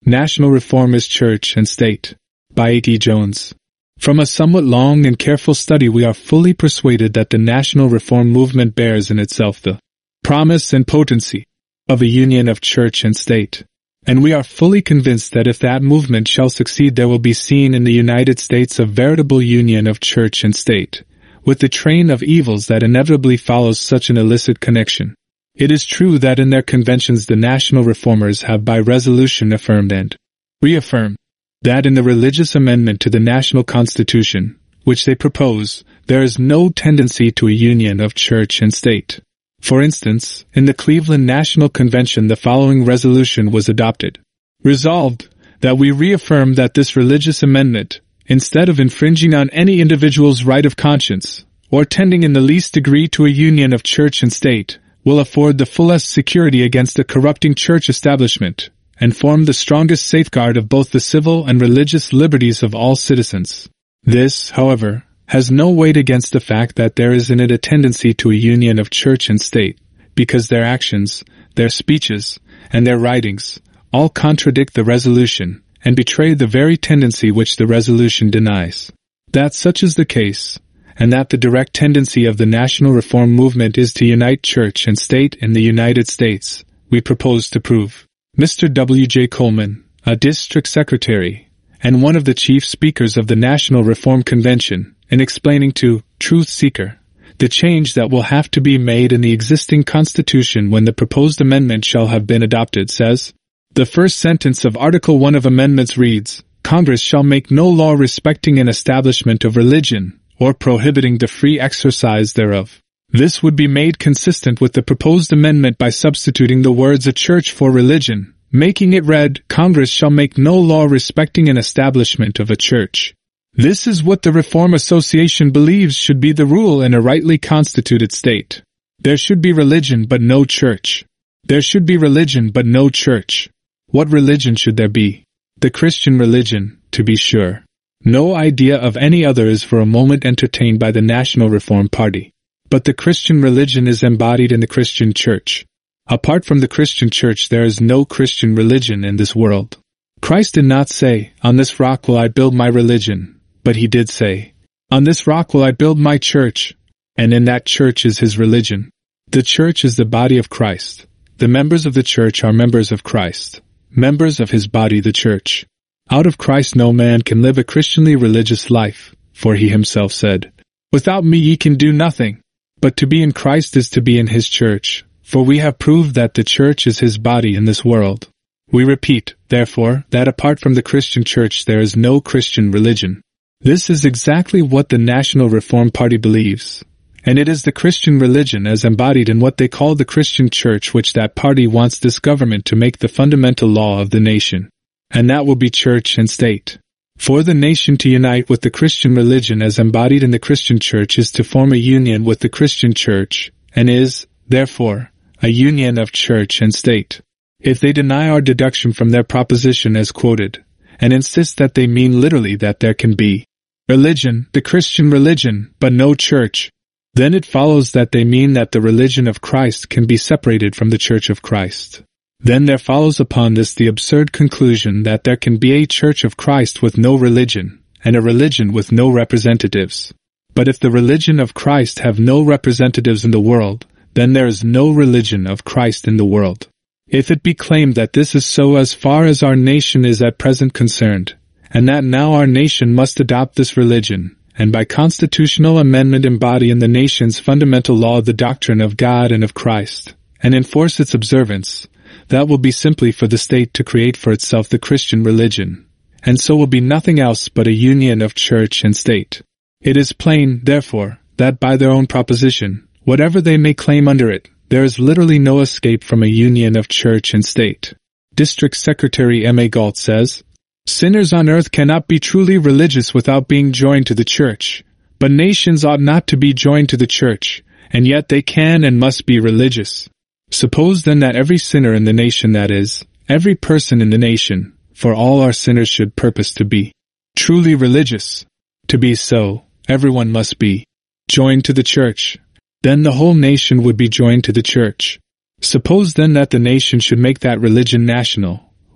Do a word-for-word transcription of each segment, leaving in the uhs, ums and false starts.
National Reformist Church and State, by A T Jones. From a somewhat long and careful study, we are fully persuaded that the national reform movement bears in itself the promise and potency of a union of church and state. And we are fully convinced that if that movement shall succeed, there will be seen in the United States a veritable union of church and state, with the train of evils that inevitably follows such an illicit connection. It is true that in their conventions the national reformers have by resolution affirmed and reaffirmed that in the religious amendment to the national constitution, which they propose, there is no tendency to a union of church and state. For instance, in the Cleveland National Convention the following resolution was adopted. Resolved, that we reaffirm that this religious amendment, instead of infringing on any individual's right of conscience, or tending in the least degree to a union of church and state, will afford the fullest security against a corrupting church establishment, and form the strongest safeguard of both the civil and religious liberties of all citizens. This, however, has no weight against the fact that there is in it a tendency to a union of church and state, because their actions, their speeches, and their writings all contradict the resolution, and betray the very tendency which the resolution denies. That such is the case, and that the direct tendency of the national reform movement is to unite church and state in the United States, we propose to prove. Mister W J Coleman, a district secretary, and one of the chief speakers of the National Reform Convention, in explaining to Truth Seeker the change that will have to be made in the existing Constitution when the proposed amendment shall have been adopted, says, the first sentence of Article one of amendments reads, Congress shall make no law respecting an establishment of religion, or prohibiting the free exercise thereof. This would be made consistent with the proposed amendment by substituting the words a church for religion, making it read, Congress shall make no law respecting an establishment of a church. This is what the Reform Association believes should be the rule in a rightly constituted state. There should be religion but no church. There should be religion but no church. What religion should there be? The Christian religion, to be sure. No idea of any other is for a moment entertained by the National Reform Party. But the Christian religion is embodied in the Christian church. Apart from the Christian church there is no Christian religion in this world. Christ did not say, on this rock will I build my religion, but he did say, on this rock will I build my church, and in that church is his religion. The church is the body of Christ. The members of the church are members of Christ, members of his body the church. Out of Christ no man can live a Christianly religious life, for he himself said, without me ye can do nothing. But to be in Christ is to be in his church, for we have proved that the church is his body in this world. We repeat, therefore, that apart from the Christian church there is no Christian religion. This is exactly what the National Reform Party believes, and it is the Christian religion as embodied in what they call the Christian church which that party wants this government to make the fundamental law of the nation. And that will be church and state. For the nation to unite with the Christian religion as embodied in the Christian church is to form a union with the Christian church, and is, therefore, a union of church and state. If they deny our deduction from their proposition as quoted, and insist that they mean literally that there can be religion, the Christian religion, but no church, then it follows that they mean that the religion of Christ can be separated from the church of Christ. Then there follows upon this the absurd conclusion that there can be a church of Christ with no religion, and a religion with no representatives. But if the religion of Christ have no representatives in the world, then there is no religion of Christ in the world. If it be claimed that this is so as far as our nation is at present concerned, and that now our nation must adopt this religion, and by constitutional amendment embody in the nation's fundamental law the doctrine of God and of Christ, and enforce its observance, that will be simply for the state to create for itself the Christian religion, and so will be nothing else but a union of church and state. It is plain, therefore, that by their own proposition, whatever they may claim under it, there is literally no escape from a union of church and state. District Secretary M A Galt says, sinners on earth cannot be truly religious without being joined to the church, but nations ought not to be joined to the church, and yet they can and must be religious. Suppose then that every sinner in the nation, that is, every person in the nation, for all our sinners should purpose to be truly religious. To be so, everyone must be joined to the church. Then the whole nation would be joined to the church. Suppose then that the nation should make that religion national.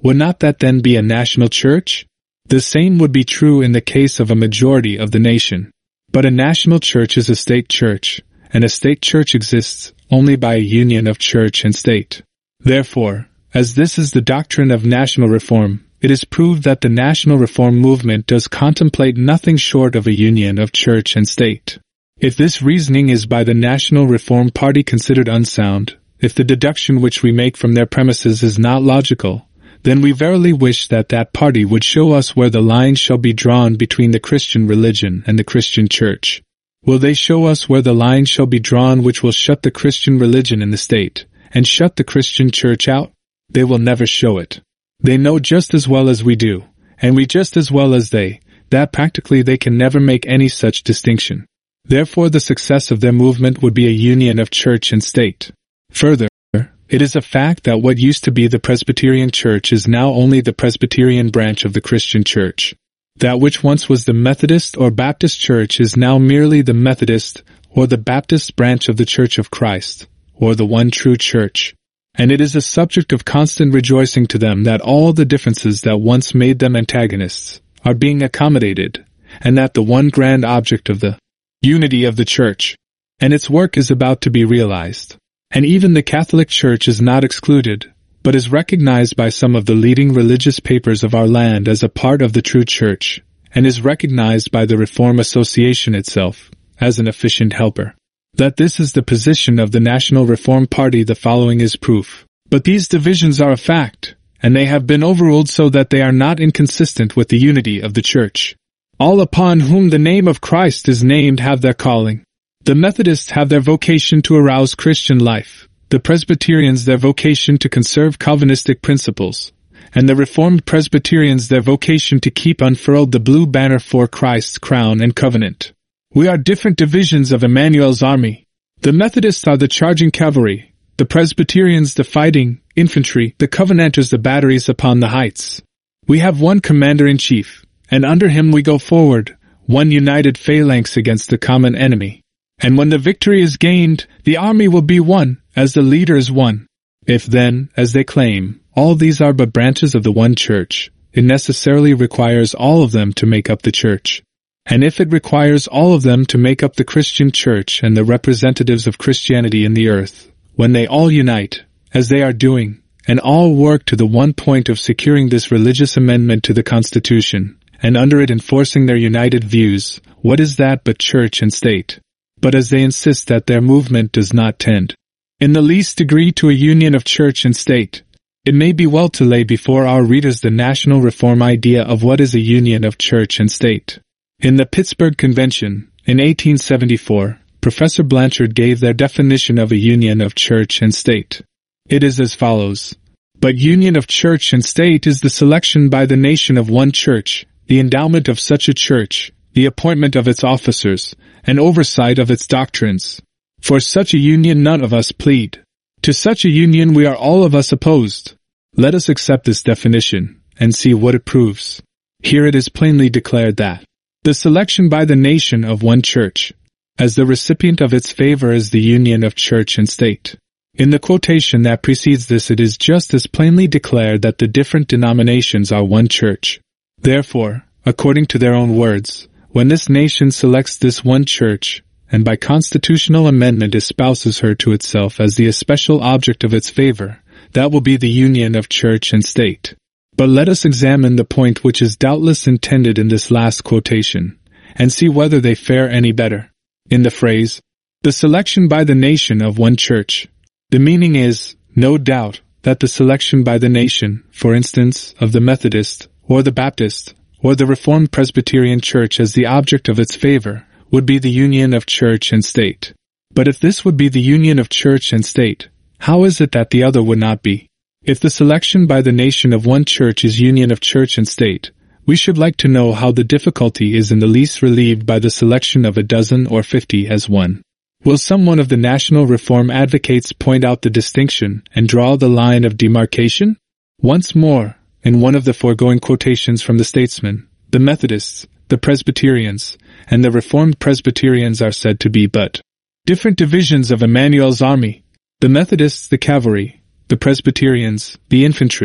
Would not that then be a national church? The same would be true in the case of a majority of the nation. But a national church is a state church, and a state church exists only by a union of church and state. Therefore, as this is the doctrine of national reform, it is proved that the national reform movement does contemplate nothing short of a union of church and state. If this reasoning is by the National Reform Party considered unsound, if the deduction which we make from their premises is not logical, then we verily wish that that party would show us where the line shall be drawn between the Christian religion and the Christian church. Will they show us where the line shall be drawn which will shut the Christian religion in the state, and shut the Christian church out? They will never show it. They know just as well as we do, and we just as well as they, that practically they can never make any such distinction. Therefore the success of their movement would be a union of church and state. Further, it is a fact that what used to be the Presbyterian Church is now only the Presbyterian branch of the Christian Church. That which once was the Methodist or Baptist Church is now merely the Methodist or the Baptist branch of the Church of Christ, or the one true Church. And it is a subject of constant rejoicing to them that all the differences that once made them antagonists are being accommodated, and that the one grand object of the unity of the Church and its work is about to be realized. And even the Catholic Church is not excluded, but is recognized by some of the leading religious papers of our land as a part of the true Church, and is recognized by the Reform Association itself as an efficient helper. That this is the position of the National Reform Party the following is proof. But these divisions are a fact, and they have been overruled so that they are not inconsistent with the unity of the Church. All upon whom the name of Christ is named have their calling. The Methodists have their vocation to arouse Christian life, the Presbyterians their vocation to conserve Calvinistic principles, and the Reformed Presbyterians their vocation to keep unfurled the blue banner for Christ's crown and covenant. We are different divisions of Emmanuel's army. The Methodists are the charging cavalry, the Presbyterians the fighting infantry, the Covenanters the batteries upon the heights. We have one commander-in-chief, and under him we go forward, one united phalanx against the common enemy. And when the victory is gained, the army will be one, as the leader is one. If then, as they claim, all these are but branches of the one Church, it necessarily requires all of them to make up the Church. And if it requires all of them to make up the Christian Church and the representatives of Christianity in the earth, when they all unite, as they are doing, and all work to the one point of securing this religious amendment to the Constitution, and under it enforcing their united views, what is that but Church and State? But as they insist that their movement does not tend in the least degree to a union of Church and State, it may be well to lay before our readers the national reform idea of what is a union of Church and State. In the Pittsburgh Convention, in eighteen seventy-four, Professor Blanchard gave their definition of a union of Church and State. It is as follows. But union of Church and State is the selection by the nation of one Church, the endowment of such a Church, the appointment of its officers, and oversight of its doctrines. For such a union none of us plead. To such a union we are all of us opposed. Let us accept this definition, and see what it proves. Here it is plainly declared that the selection by the nation of one Church, as the recipient of its favor is the union of Church and State. In the quotation that precedes this it is just as plainly declared that the different denominations are one Church. Therefore, according to their own words, when this nation selects this one Church, and by constitutional amendment espouses her to itself as the especial object of its favor, that will be the union of Church and State. But let us examine the point which is doubtless intended in this last quotation, and see whether they fare any better. In the phrase, the selection by the nation of one Church, the meaning is, no doubt, that the selection by the nation, for instance, of the Methodist, or the Baptist, or the Reformed Presbyterian Church as the object of its favor, would be the union of Church and State. But if this would be the union of Church and State, how is it that the other would not be? If the selection by the nation of one Church is union of Church and State, we should like to know how the difficulty is in the least relieved by the selection of a dozen or fifty as one. Will some one of the national reform advocates point out the distinction and draw the line of demarcation? Once more, in one of the foregoing quotations from the statesmen, the Methodists, the Presbyterians, and the Reformed Presbyterians are said to be but different divisions of Emmanuel's army, the Methodists the cavalry, the Presbyterians the infantry,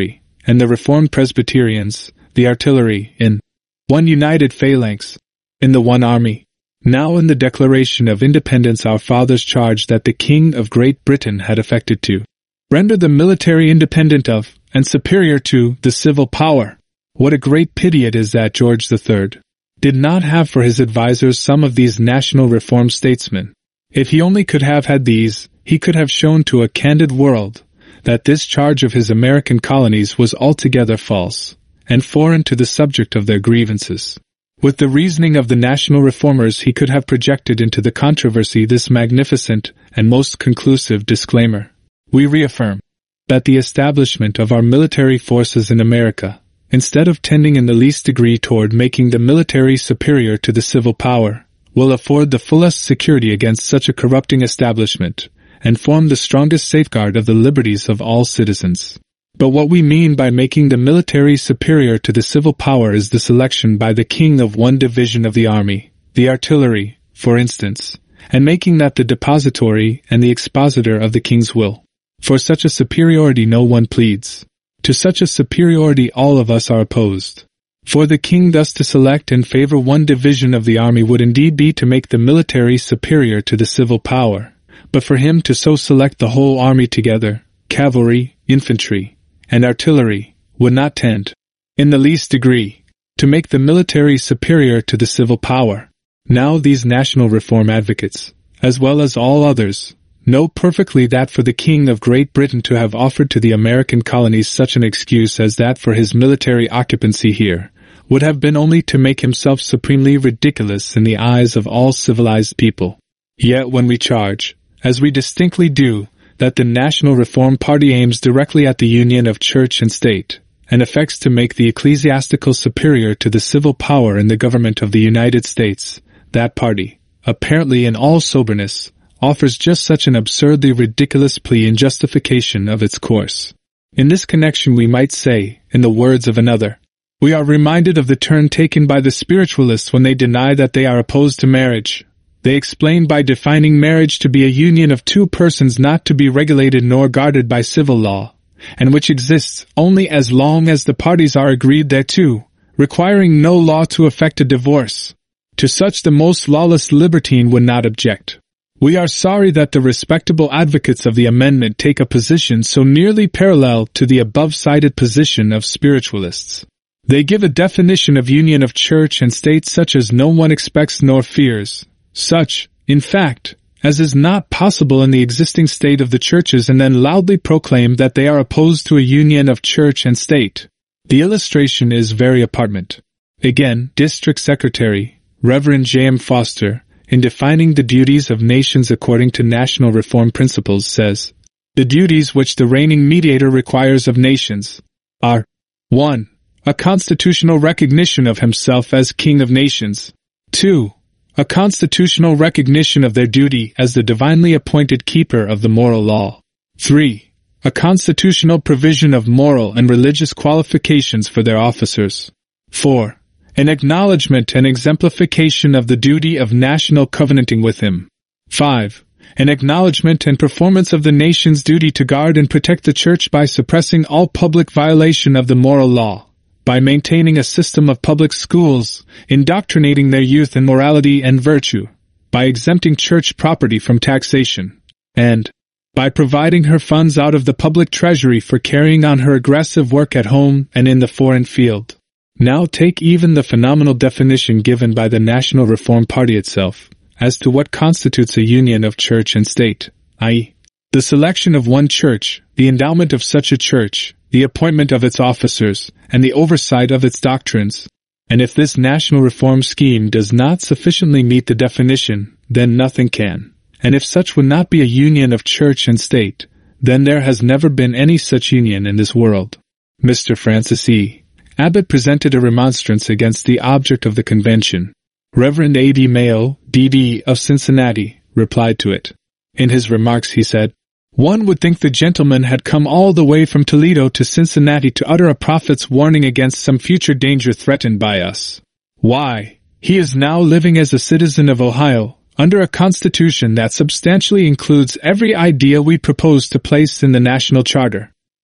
and the Reformed Presbyterians, the artillery, in one united phalanx, in the one army. Now in the Declaration of Independence our fathers charged that the King of Great Britain had effected to render the military independent of, and superior to, the civil power. What a great pity it is that George the Third did not have for his advisers some of these national reform statesmen. If he only could have had these, he could have shown to a candid world that this charge of his American colonies was altogether false, and foreign to the subject of their grievances. With the reasoning of the national reformers he could have projected into the controversy this magnificent and most conclusive disclaimer. We reaffirm that the establishment of our military forces in America, instead of tending in the least degree toward making the military superior to the civil power, will afford the fullest security against such a corrupting establishment, and form the strongest safeguard of the liberties of all citizens. But what we mean by making the military superior to the civil power is the selection by the king of one division of the army, the artillery, for instance, and making that the depository and the expositor of the king's will. For such a superiority no one pleads. To such a superiority all of us are opposed. For the king thus to select and favor one division of the army would indeed be to make the military superior to the civil power, but for him to so select the whole army together, cavalry, infantry, and artillery, would not tend, in the least degree, to make the military superior to the civil power. Now these national reform advocates, as well as all others, know perfectly that for the King of Great Britain to have offered to the American colonies such an excuse as that for his military occupancy here, would have been only to make himself supremely ridiculous in the eyes of all civilized people. Yet when we charge, as we distinctly do, that the National Reform Party aims directly at the union of church and state, and affects to make the ecclesiastical superior to the civil power in the government of the United States, that party, apparently in all soberness, offers just such an absurdly ridiculous plea in justification of its course. In this connection we might say, in the words of another, we are reminded of the turn taken by the spiritualists when they deny that they are opposed to marriage. They explain by defining marriage to be a union of two persons not to be regulated nor guarded by civil law, and which exists only as long as the parties are agreed thereto, requiring no law to effect a divorce. To such the most lawless libertine would not object. We are sorry that the respectable advocates of the amendment take a position so nearly parallel to the above-cited position of spiritualists. They give a definition of union of church and state such as no one expects nor fears, such, in fact, as is not possible in the existing state of the churches, and then loudly proclaim that they are opposed to a union of church and state. The illustration is very apartment. Again, District Secretary, Reverend J M Foster, in defining the duties of nations according to national reform principles, says, the duties which the reigning mediator requires of nations are one. A constitutional recognition of himself as King of Nations. two. A constitutional recognition of their duty as the divinely appointed keeper of the moral law. three. A constitutional provision of moral and religious qualifications for their officers. four. An acknowledgement and exemplification of the duty of national covenanting with him. five. An acknowledgement and performance of the nation's duty to guard and protect the Church by suppressing all public violation of the moral law, by maintaining a system of public schools, indoctrinating their youth in morality and virtue, by exempting church property from taxation, and by providing her funds out of the public treasury for carrying on her aggressive work at home and in the foreign field. Now take even the phenomenal definition given by the National Reform Party itself, as to what constitutes a union of church and state, that is, the selection of one church, the endowment of such a church, the appointment of its officers, and the oversight of its doctrines. And if this national reform scheme does not sufficiently meet the definition, then nothing can. And if such would not be a union of church and state, then there has never been any such union in this world. Mister Francis E. Abbott presented a remonstrance against the object of the convention. Reverend A D Mayo, D D of Cincinnati, replied to it. In his remarks he said, one would think the gentleman had come all the way from Toledo to Cincinnati to utter a prophet's warning against some future danger threatened by us. Why, he is now living as a citizen of Ohio, under a constitution that substantially includes every idea we propose to place in the national charter.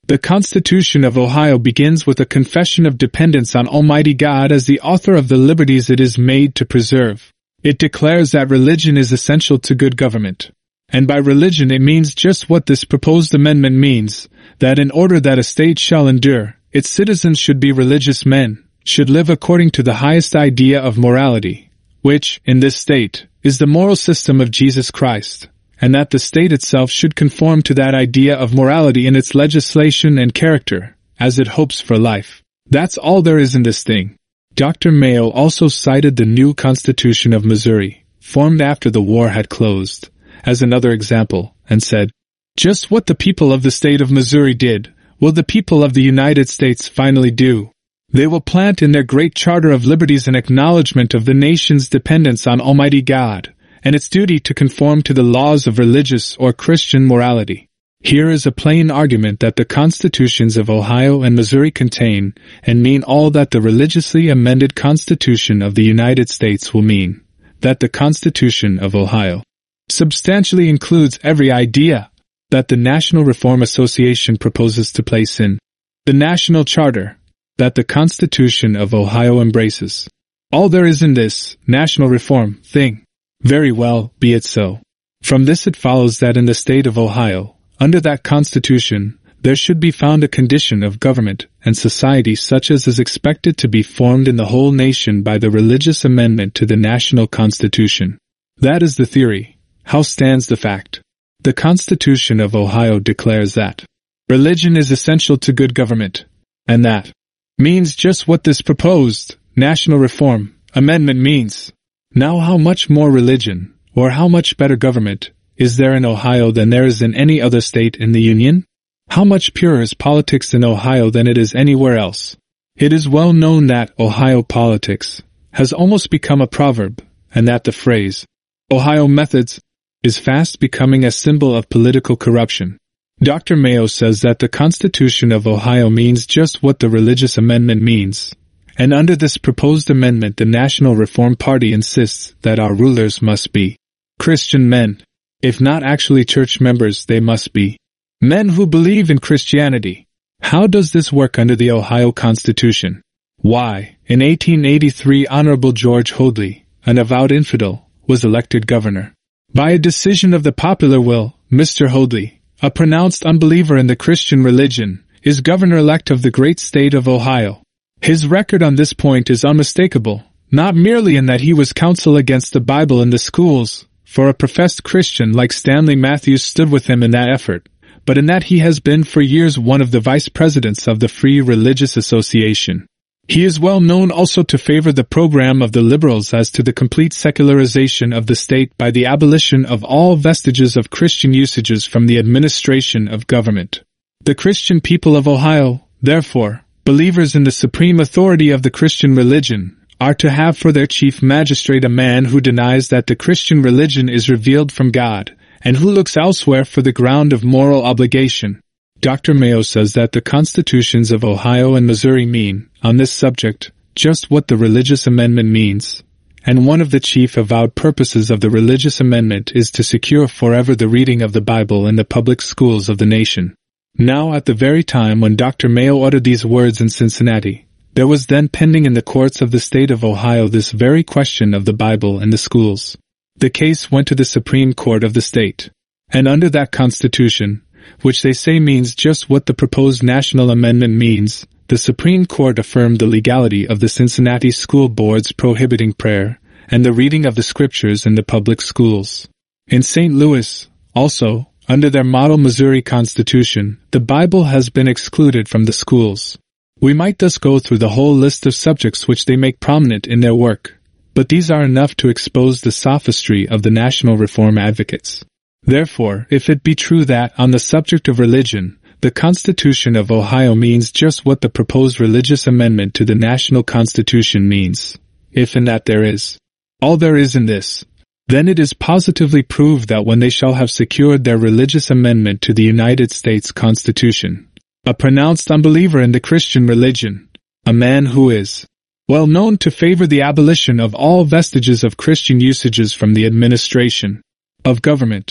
The Constitution of Ohio begins with a confession of dependence on Almighty God as the author of the liberties it is made to preserve. It declares that religion is essential to good government. And by religion it means just what this proposed amendment means, that in order that a state shall endure, its citizens should be religious men, should live according to the highest idea of morality, which, in this state, is the moral system of Jesus Christ, and that the state itself should conform to that idea of morality in its legislation and character, as it hopes for life. That's all there is in this thing. Doctor Mayo also cited the new Constitution of Missouri, formed after the war had closed, as another example, and said, "Just what the people of the state of Missouri did, will the people of the United States finally do. They will plant in their great charter of liberties an acknowledgement of the nation's dependence on Almighty God, and its duty to conform to the laws of religious or Christian morality." Here is a plain argument that the Constitutions of Ohio and Missouri contain and mean all that the religiously amended Constitution of the United States will mean, that the Constitution of Ohio substantially includes every idea that the National Reform Association proposes to place in the National Charter, that the Constitution of Ohio embraces. All there is in this national reform thing. Very well, be it so. From this it follows that in the state of Ohio, under that Constitution, there should be found a condition of government and society such as is expected to be formed in the whole nation by the religious amendment to the national Constitution. That is the theory. How stands the fact? The Constitution of Ohio declares that religion is essential to good government, and that means just what this proposed national reform amendment means. Now how much more religion, or how much better government, is there in Ohio than there is in any other state in the Union? How much purer is politics in Ohio than it is anywhere else? It is well known that Ohio politics has almost become a proverb, and that the phrase, Ohio methods, is fast becoming a symbol of political corruption. Doctor Mayo says that the Constitution of Ohio means just what the religious amendment means, and under this proposed amendment the National Reform Party insists that our rulers must be Christian men. If not actually church members, they must be men who believe in Christianity. How does this work under the Ohio Constitution? Why, in eighteen eighty-three Honorable George Hoadley, an avowed infidel, was elected governor. By a decision of the popular will, Mister Hoadley, a pronounced unbeliever in the Christian religion, is governor-elect of the great state of Ohio. His record on this point is unmistakable, not merely in that he was counsel against the Bible in the schools, for a professed Christian like Stanley Matthews stood with him in that effort, but in that he has been for years one of the vice presidents of the Free Religious Association. He is well known also to favor the program of the liberals as to the complete secularization of the state by the abolition of all vestiges of Christian usages from the administration of government. The Christian people of Ohio, therefore, believers in the supreme authority of the Christian religion, are to have for their chief magistrate a man who denies that the Christian religion is revealed from God, and who looks elsewhere for the ground of moral obligation. Doctor Mayo says that the Constitutions of Ohio and Missouri mean, on this subject, just what the religious amendment means, and one of the chief avowed purposes of the religious amendment is to secure forever the reading of the Bible in the public schools of the nation. Now at the very time when Doctor Mayo uttered these words in Cincinnati, there was then pending in the courts of the state of Ohio this very question of the Bible in the schools. The case went to the Supreme Court of the state, and under that Constitution, which they say means just what the proposed national amendment means, the Supreme Court affirmed the legality of the Cincinnati school boards prohibiting prayer and the reading of the scriptures in the public schools. In Saint Louis, also, under their model Missouri Constitution, the Bible has been excluded from the schools. We might thus go through the whole list of subjects which they make prominent in their work, but these are enough to expose the sophistry of the national reform advocates. Therefore, if it be true that, on the subject of religion, the Constitution of Ohio means just what the proposed religious amendment to the national Constitution means, if in that there is all there is in this, then it is positively proved that when they shall have secured their religious amendment to the United States Constitution, a pronounced unbeliever in the Christian religion, a man who is well known to favor the abolition of all vestiges of Christian usages from the administration of government,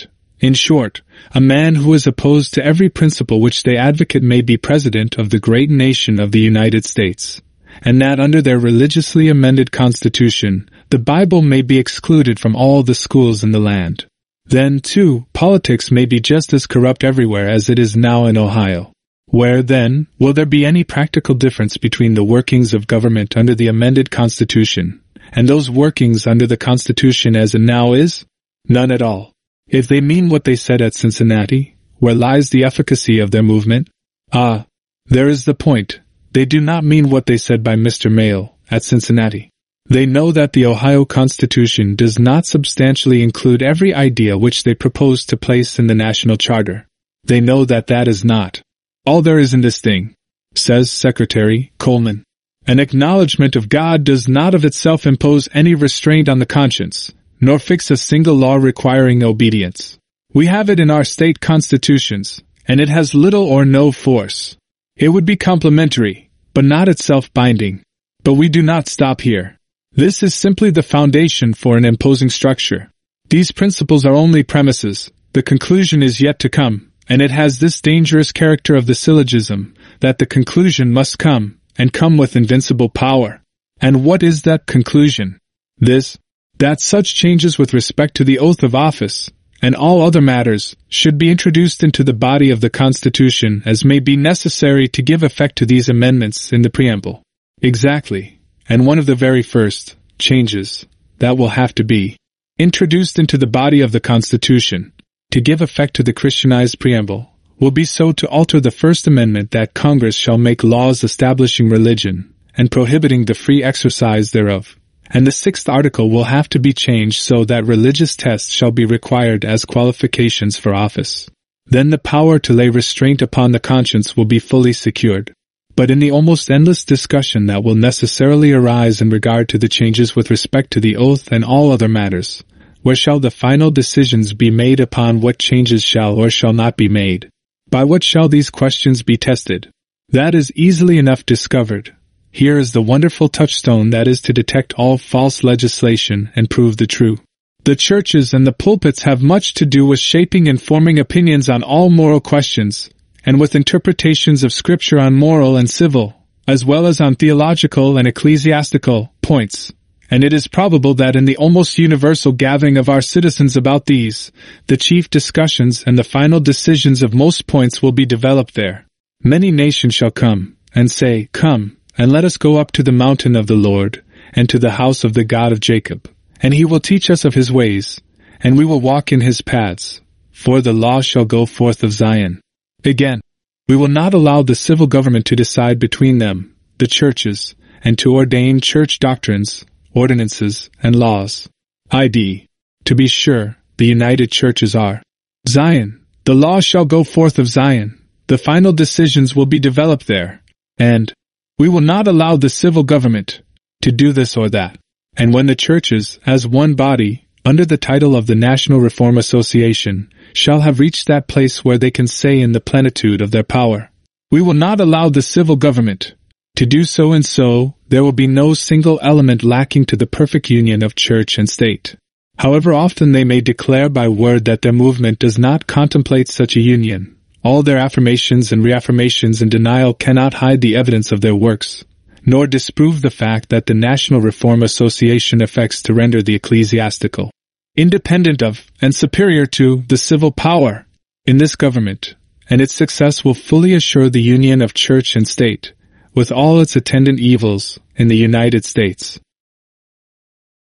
In short, a man who is opposed to every principle which they advocate may be president of the great nation of the United States, and that under their religiously amended constitution, the Bible may be excluded from all the schools in the land. Then, too, politics may be just as corrupt everywhere as it is now in Ohio. Where, then, will there be any practical difference between the workings of government under the amended Constitution and those workings under the Constitution as it now is? None at all. If they mean what they said at Cincinnati, where lies the efficacy of their movement? Ah, there is the point. They do not mean what they said by Mister Mayle at Cincinnati. They know that the Ohio Constitution does not substantially include every idea which they propose to place in the national charter. They know that that is not all there is in this thing, says Secretary Coleman. An acknowledgement of God does not of itself impose any restraint on the conscience, nor fix a single law requiring obedience. We have it in our state constitutions, and it has little or no force. It would be complementary, but not itself binding. But we do not stop here. This is simply the foundation for an imposing structure. These principles are only premises, the conclusion is yet to come, and it has this dangerous character of the syllogism, that the conclusion must come, and come with invincible power. And what is that conclusion? This, that such changes with respect to the oath of office, and all other matters, should be introduced into the body of the Constitution as may be necessary to give effect to these amendments in the preamble. Exactly. And one of the very first changes that will have to be introduced into the body of the Constitution to give effect to the Christianized preamble will be so to alter the First Amendment that Congress shall make laws establishing religion and prohibiting the free exercise thereof. And the sixth article will have to be changed so that religious tests shall be required as qualifications for office. Then the power to lay restraint upon the conscience will be fully secured. But in the almost endless discussion that will necessarily arise in regard to the changes with respect to the oath and all other matters, where shall the final decisions be made upon what changes shall or shall not be made? By what shall these questions be tested? That is easily enough discovered. Here is the wonderful touchstone that is to detect all false legislation and prove the true. The churches and the pulpits have much to do with shaping and forming opinions on all moral questions, and with interpretations of Scripture on moral and civil, as well as on theological and ecclesiastical points. And it is probable that in the almost universal gathering of our citizens about these, the chief discussions and the final decisions of most points will be developed there. Many nations shall come, and say, Come, and let us go up to the mountain of the Lord, and to the house of the God of Jacob. And he will teach us of his ways, and we will walk in his paths, for the law shall go forth of Zion. Again, we will not allow the civil government to decide between them, the churches, and to ordain church doctrines, ordinances, and laws. I D. To be sure, the united churches are Zion. The law shall go forth of Zion. The final decisions will be developed there. And we will not allow the civil government to do this or that. And when the churches, as one body, under the title of the National Reform Association, shall have reached that place where they can say in the plenitude of their power, We will not allow the civil government to do so, and so there will be no single element lacking to the perfect union of church and state. However often they may declare by word that their movement does not contemplate such a union, all their affirmations and reaffirmations and denial cannot hide the evidence of their works, nor disprove the fact that the National Reform Association affects to render the ecclesiastical independent of and superior to the civil power in this government, and its success will fully assure the union of church and state, with all its attendant evils, in the United States.